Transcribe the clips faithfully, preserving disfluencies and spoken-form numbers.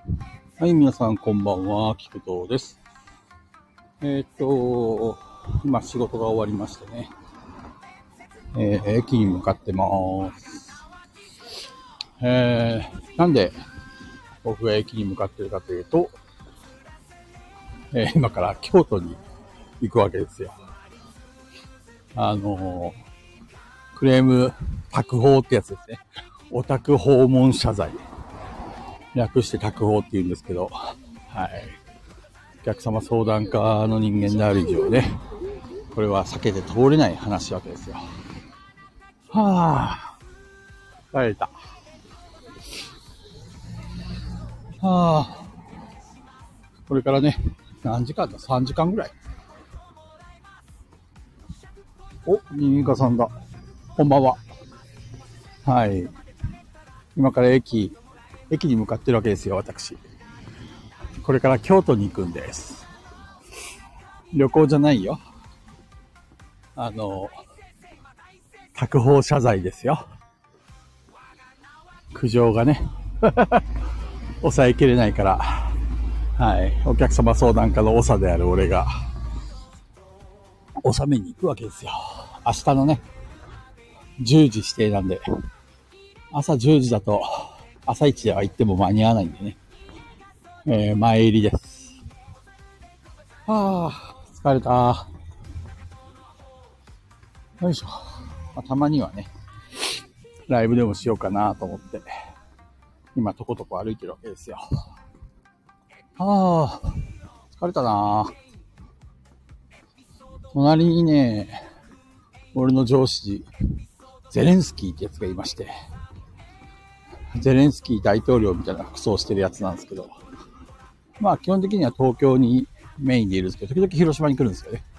はい、皆さんこんばんは、菊堂です。えーっと、今仕事が終わりましてね、えー、駅に向かってます。えー、なんで僕が駅に向かっているかというと、えー、今から京都に行くわけですよ。あのー、クレーム託訪ってやつですね。お宅訪問謝罪。略して託訪って言うんですけど、はい。お客様相談課の人間である以上ね、これは避けて通れない話わけですよ。はぁ、疲れた。はぁ、これからね、何時間だ ?さん 時間ぐらい。お、新見かさんだ。こんばんは。はい。今から駅、駅に向かってるわけですよ、私。これから京都に行くんです。旅行じゃないよ。あの、託訪謝罪ですよ。苦情がね、抑えきれないから、はい。お客様相談課の長である俺が、納めに行くわけですよ。明日のね、じゅうじ指定なんで、朝じゅうじだと、朝一では行っても間に合わないんでね。えー、前入りです。はぁ、疲れた。よいしょ。まあ、たまにはね、ライブでもしようかなと思って、今とことこ歩いてるわけですよ。はぁ、疲れたなぁ。隣にね、俺の上司、ゼレンスキーってやつがいまして、ゼレンスキー大統領みたいな服装してるやつなんですけど、まあ基本的には東京にメインでいるんですけど、時々広島に来るんですよね。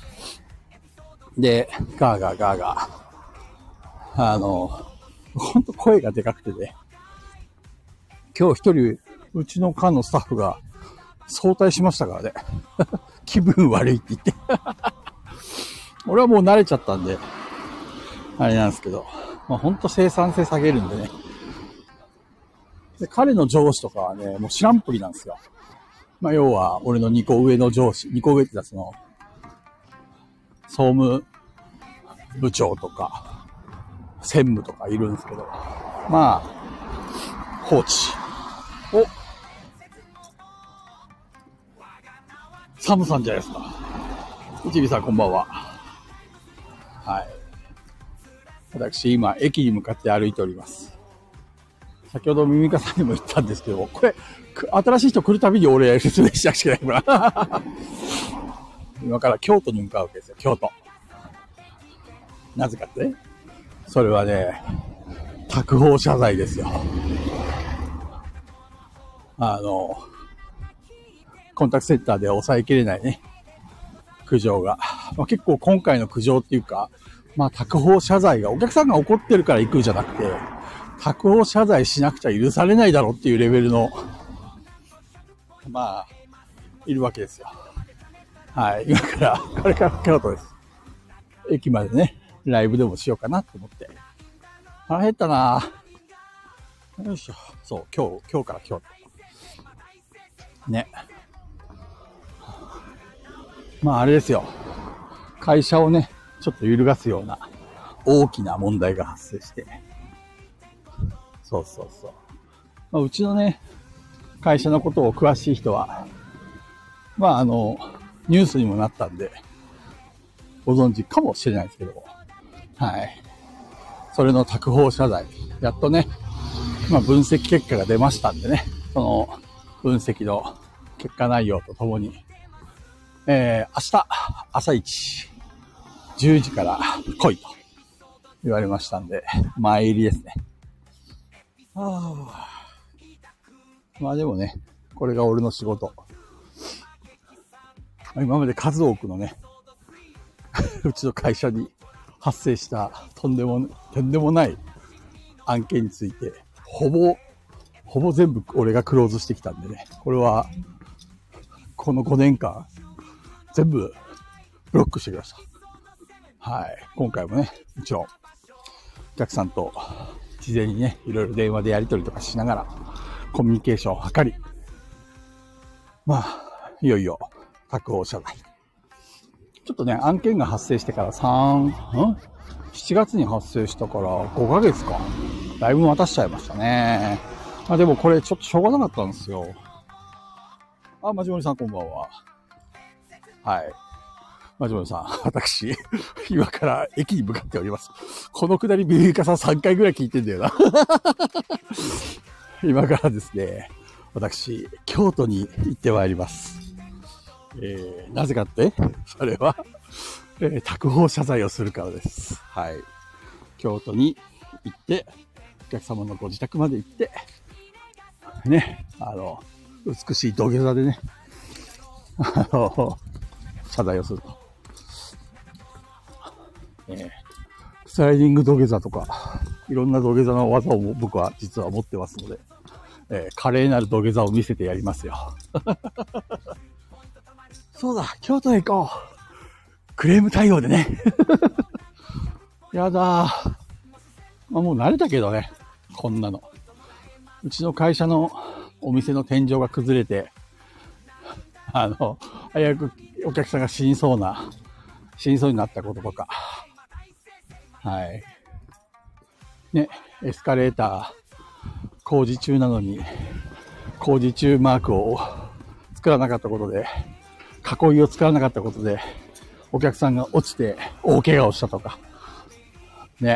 で、ガーガーガーガー。あの、ほんと声がでかくてね、今日一人、うちの課のスタッフが早退しましたからね。気分悪いって言って。俺はもう慣れちゃったんで、あれなんですけど、まあほんと生産性下げるんでね。で、彼の上司とかはね、もう知らんぷりなんですよ。まあ要は、俺のにこ上の上司、にこ上ってやつの、総務部長とか、専務とかいるんですけど、まあ、放置。お、サムさんじゃないですか。一尾さんこんばんは。はい。私今、駅に向かって歩いております。先ほどミミカさんにも言ったんですけど、これ、新しい人来るたびに俺説明しなくちゃいけないから。今から京都に向かうわけですよ、京都。なぜかってね、それはね、託訪謝罪ですよ。あの、コンタクトセンターで抑えきれないね、苦情が。まあ、結構今回の苦情っていうか、まあ託訪謝罪がお客さんが怒ってるから行くんじゃなくて、託訪謝罪しなくちゃ許されないだろうっていうレベルの、まあ、いるわけですよ。はい、今から、これから京都です。駅までね、ライブでもしようかなと思って。腹減ったなぁ。よいしょ。そう、今日、今日から京都。ね。まああれですよ。会社をね、ちょっと揺るがすような大きな問題が発生して。そうそうそう。まあ、うちのね、会社のことを詳しい人は、まああの、ニュースにもなったんで、ご存知かもしれないですけど、はい。それの託訪謝罪。やっとね、まあ分析結果が出ましたんでね、その分析の結果内容とともに、えー、明日、朝一、じゅうじから来いと言われましたんで、前入りですね。はあ、まあでもね、これが俺の仕事。今まで数多くのね、うちの会社に発生したとんでも、とんでもない案件について、ほぼ、ほぼ全部俺がクローズしてきたんでね、これは、このごねんかん、全部ブロックしてきました。はい。今回もね、もちろん、お客さんと事前にね、いろいろ電話でやり取りとかしながら、コミュニケーションを図り、 まあ、いよいよ、確保謝罪。ちょっとね、案件が発生してからさん、ん ?しち 月に発生したからごかげつか。だいぶ待たしちゃいましたね。まあでもこれちょっとしょうがなかったんですよ。あ、まじもりさんこんばんは。はい。まじもりさん、私、今から駅に向かっております。このくだりビビリカさんさんかいぐらい聞いてんだよな。今からですね、私、京都に行ってまいります。えー、なぜかってそれは、えー、託放謝罪をするからです。はい。京都に行って、お客様のご自宅まで行って、ね、あの、美しい土下座でね、あの、謝罪をすると。えー、スライディング土下座とか、いろんな土下座の技を僕は実は持ってますので、えー、華麗なる土下座を見せてやりますよ。そうだ、京都へ行こう。クレーム対応でね。やだー。まあ、もう慣れたけどね。こんなの。うちの会社のお店の天井が崩れて、あの、早くお客さんが死にそうな、死にそうになったこととか。はい。ね、エスカレーター工事中なのに、工事中マークを作らなかったことで、囲いを作らなかったことで、お客さんが落ちて大怪我をしたとか。ね。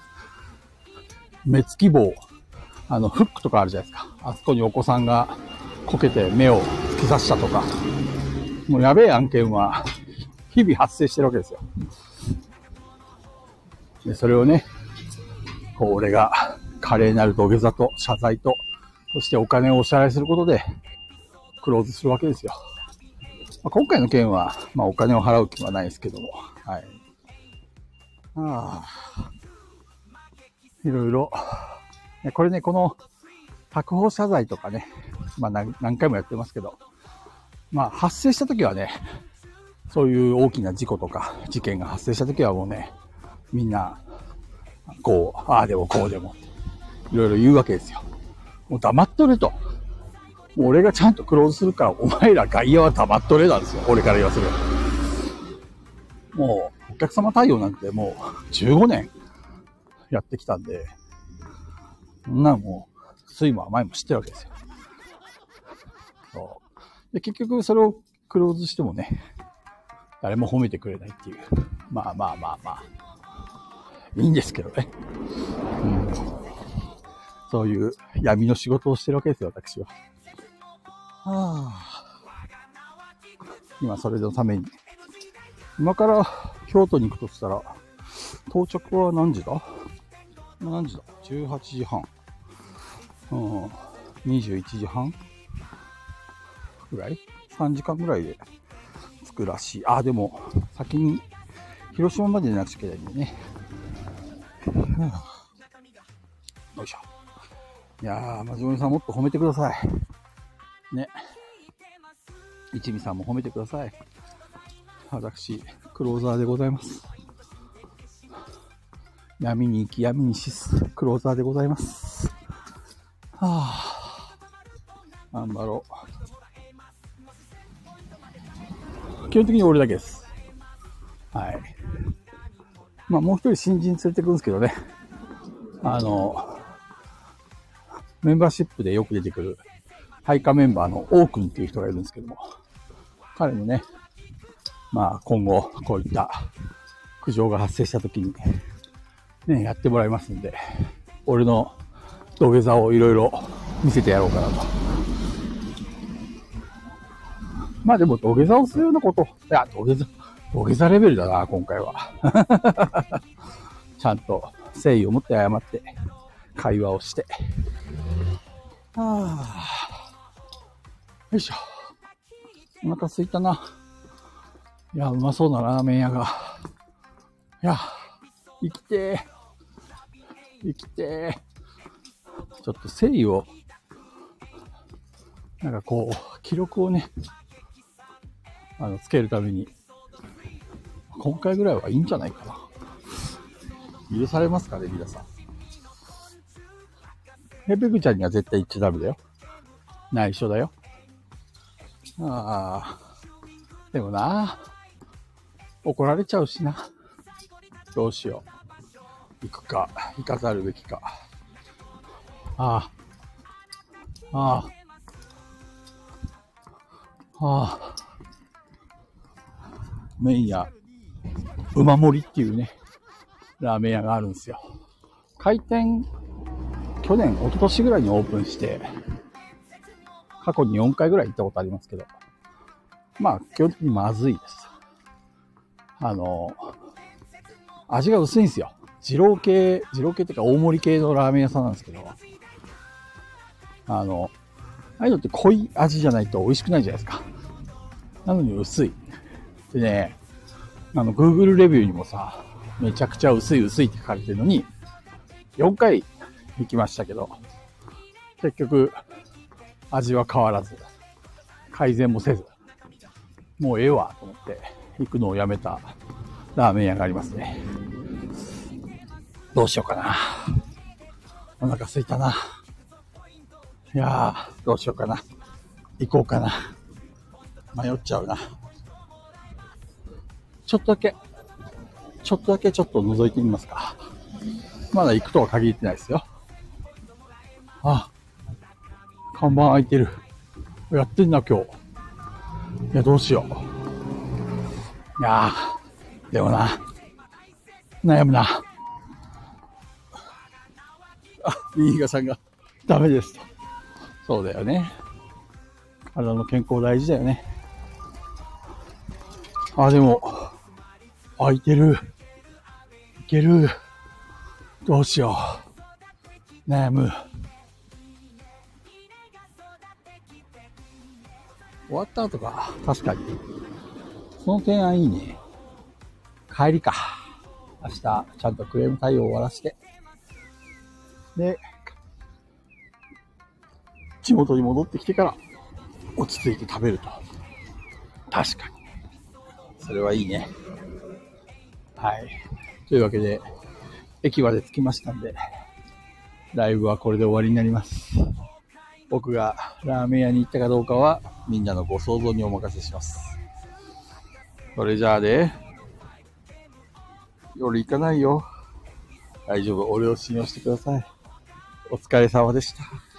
目つき棒。あの、フックとかあるじゃないですか。あそこにお子さんがこけて目を突き刺したとか。もうやべえ案件は、日々発生してるわけですよ。で、それをね、こう俺が華麗なる土下座と謝罪と、そしてお金をお支払いすることで、クローズするわけですよ。まあ、今回の件は、まあお金を払う気はないですけども、はい。ああ、いろいろ。これね、この、託放謝罪とかね、まあ何、何回もやってますけど、まあ発生した時はね、そういう大きな事故とか事件が発生した時はもうね、みんな、こう、ああでもこうでも、いろいろ言うわけですよ。もう黙っとれと。もう俺がちゃんとクローズするから、お前ら外野は黙っとれなんですよ。俺から言わせる。もう、お客様対応なんてもう、じゅうごねんやってきたんで、そんなもう、酸いも甘いも知ってるわけですよ。そうで、結局それをクローズしてもね、誰も褒めてくれないっていう。まあまあまあまあ。いいんですけどね。うん、そういう闇の仕事をしてるわけですよ、私は。はあ、今それのために。今から京都に行くとしたら、到着は何時だ何時だ ?じゅうはちじはん。うん、にじゅういちじはんぐらい ?さんじかんぐらいで着くらしい。あ、でも、先に広島まで出なくちゃいけないんでね。はあ、よいしょ。いやー、まじもりさんもっと褒めてください。ね。一味さんも褒めてください。私、クローザーでございます。闇に行き闇に死す、クローザーでございます。はぁ、なんだろう。基本的に俺だけです。はい。まあもう一人新人連れてくるんですけどね。あの、メンバーシップでよく出てくる、配下メンバーのオーくんっていう人がいるんですけども、彼もね、まあ今後こういった苦情が発生した時に、ね、やってもらいますんで、俺の土下座をいろいろ見せてやろうかなと。まあでも土下座をするようなこと、いや、土下座、土下座レベルだな、今回は。ちゃんと誠意を持って謝って、会話をして。はぁ。よいしょ。お腹すいたな。いや、うまそうなラーメン屋が。いや、生きてー。生きてー。ちょっと誠意を、なんかこう、記録をね、あの、つけるために、今回ぐらいはいいんじゃないかな。許されますかね、皆さん。ヘペグちゃんには絶対言っちゃダメだよ。内緒だよ。 ああ。でもな、怒られちゃうしな。どうしよう。行くか、行かざるべきか。ああ。ああ。ああ。麺屋、馬盛りっていうね、ラーメン屋があるんですよ。開店、去年、一昨年ぐらいにオープンして、過去によんかいぐらい行ったことありますけど、まあ、基本的にまずいです。あの、味が薄いんですよ。二郎系、二郎系っていうか大盛り系のラーメン屋さんなんですけど、あの、ああいうのって濃い味じゃないと美味しくないじゃないですか。なのに薄い。でね、あの、Google レビューにもさ、めちゃくちゃ薄い薄いって書かれてるのに、よんかい行きましたけど、結局、味は変わらず、改善もせず、もうええわと思って、行くのをやめたラーメン屋がありますね。どうしようかな。お腹空いたな。いやー、どうしようかな。行こうかな。迷っちゃうな。ちょっとだけ、ちょっとだけちょっと覗いてみますか。まだ行くとは限ってないですよ。あ、看板開いてる。やってんな、今日。いや、どうしよう。いやー、でもな、悩むな。あ、ビーガさんがダメですと。そうだよね。体の健康大事だよね。あ、でも、開いてる。いける。どうしよう。悩む。終わった後か。確かに。その提案いいね。帰りか。明日、ちゃんとクレーム対応を終わらして。で、地元に戻ってきてから、落ち着いて食べると。確かに。それはいいね。はい。というわけで、駅まで着きましたんで、ライブはこれで終わりになります。僕がラーメン屋に行ったかどうかは、みんなのご想像にお任せします。それじゃあね、夜行かないよ。大丈夫、俺を信用してください。お疲れ様でした。